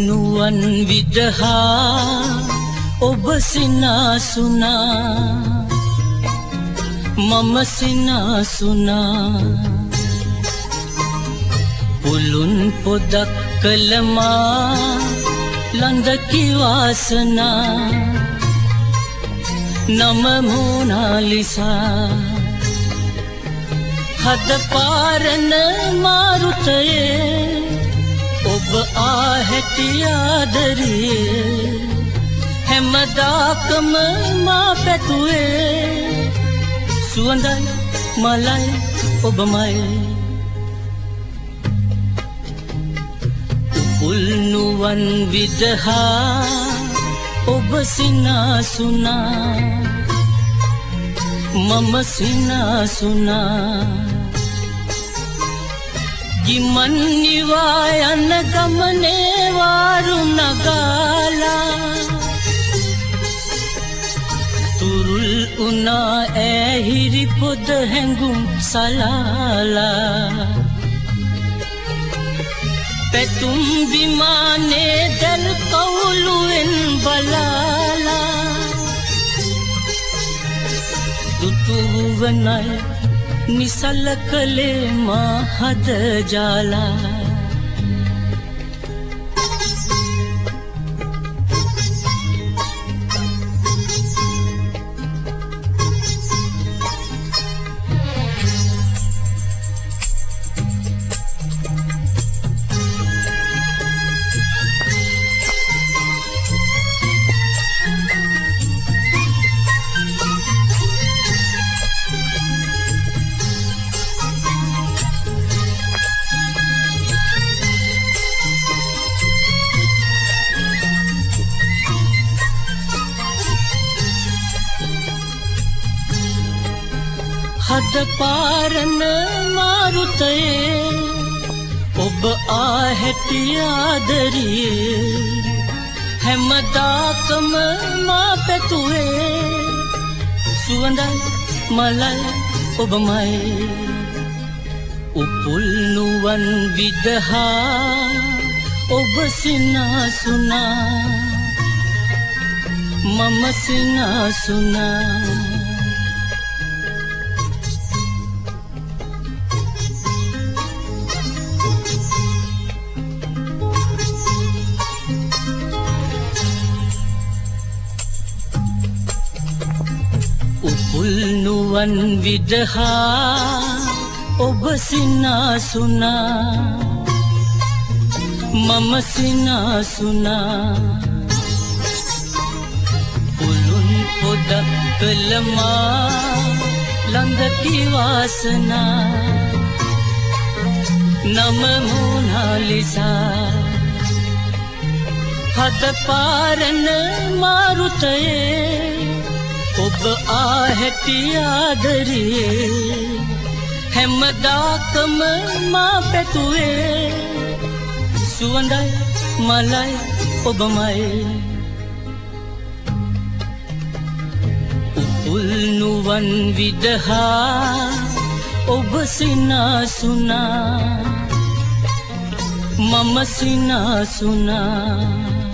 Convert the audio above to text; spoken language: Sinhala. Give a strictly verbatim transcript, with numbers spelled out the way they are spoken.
නුවන් විදහා ඔබ සිනාසුනා මම සිනාසුනා පුළුන් පොදක් කළමා ලඳකි වාසනා නම මොනාලිසා හද පාරන මාරුතයේ ඔබ ආහැටි ආදරියේ හැමදාකම මා පැතුවේ සුවඳයි මලයි ඔබමයි උපුල් නුවන් විදහා ඔබ සිනාසුනා මම සිනාසුනා ගිමන් නිවා යන ගමනේ වාරු නගාලා තුරුල් උනා ඇහිරි පොද හැඟුම් සලාලා පැතුම් විමානේ දැල් කවුළුවෙන් බලාලා දුටුවනයි නිසල කලේ මා හද ජාලා හද පාරන මාරුතයේ ඔබ ආහැටි ආදරියේ හැමදාකම මා පැතුවේ සුවඳයි මලයි ඔබමයි උපුල් නුවන් විදහා ඔබ සිනාසුනා මම සිනාසුනා උපුල් නුවන් විදහා ඔබ සිනාසුනා මම සිනාසුනා පුළුන් පොදක් කළමා ළඟකි වාසනා නම මොනාලිසා හද පාරන මාරුතයේ ඔබ ආහැටි ආදරියේ හැමදාකම මා පැතුවේ සුවඳයි මලයි ඔබමයි උපුල් නුවන් විදහා ඔබ සිනාසුනා මම සිනාසුනා